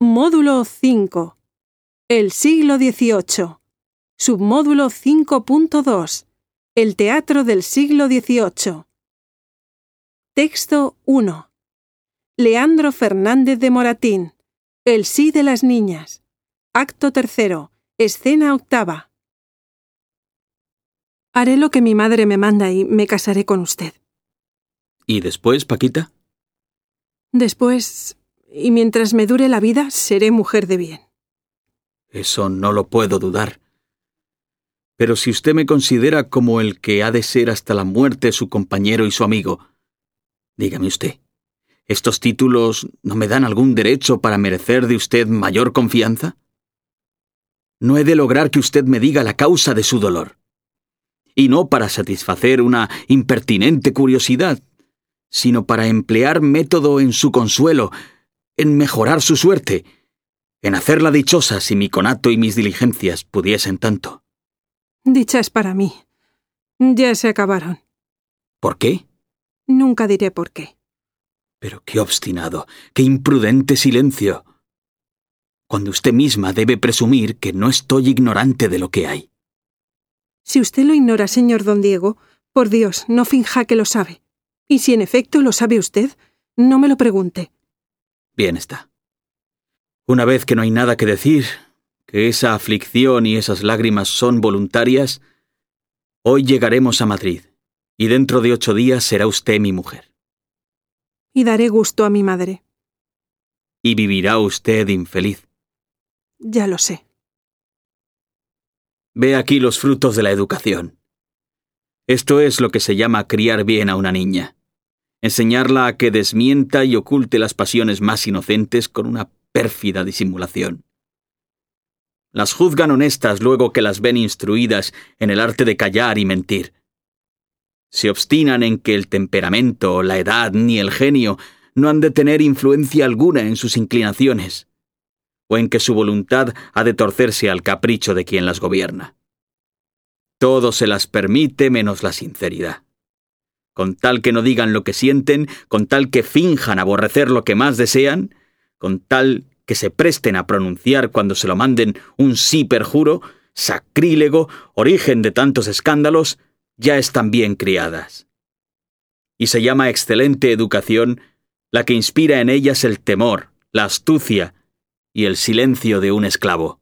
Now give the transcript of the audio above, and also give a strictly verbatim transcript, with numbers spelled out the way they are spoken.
Módulo cinco. El siglo dieciocho. Submódulo cinco punto dos. El teatro del siglo dieciocho. Texto uno. Leandro Fernández de Moratín. El sí de las niñas. Acto tercero. Escena octava. Haré lo que mi madre me manda y me casaré con usted. ¿Y después, Paquita? Después, y mientras me dure la vida, seré mujer de bien. Eso no lo puedo dudar. Pero si usted me considera como el que ha de ser hasta la muerte su compañero y su amigo, dígame usted, ¿estos títulos no me dan algún derecho para merecer de usted mayor confianza? No he de lograr que usted me diga la causa de su dolor. Y no para satisfacer una impertinente curiosidad, sino para emplear método en su consuelo, en mejorar su suerte, en hacerla dichosa si mi conato y mis diligencias pudiesen tanto. Dicha es para mí. Ya se acabaron. ¿Por qué? Nunca diré por qué. Pero qué obstinado, qué imprudente silencio. Cuando usted misma debe presumir que no estoy ignorante de lo que hay. Si usted lo ignora, señor don Diego, por Dios, no finja que lo sabe. Y si en efecto lo sabe usted, no me lo pregunte. Bien está. Una vez que no hay nada que decir, que esa aflicción y esas lágrimas son voluntarias, hoy llegaremos a Madrid, y dentro de ocho días será usted mi mujer. Y daré gusto a mi madre. Y vivirá usted infeliz. Ya lo sé. Ve aquí los frutos de la educación. Esto es lo que se llama criar bien a una niña. Enseñarla a que desmienta y oculte las pasiones más inocentes con una pérfida disimulación. Las juzgan honestas luego que las ven instruidas en el arte de callar y mentir. Se obstinan en que el temperamento, la edad ni el genio no han de tener influencia alguna en sus inclinaciones, o en que su voluntad ha de torcerse al capricho de quien las gobierna. Todo se las permite menos la sinceridad. Con tal que no digan lo que sienten, con tal que finjan aborrecer lo que más desean, con tal que se presten a pronunciar cuando se lo manden un sí perjuro, sacrílego, origen de tantos escándalos, ya están bien criadas. Y se llama excelente educación la que inspira en ellas el temor, la astucia y el silencio de un esclavo.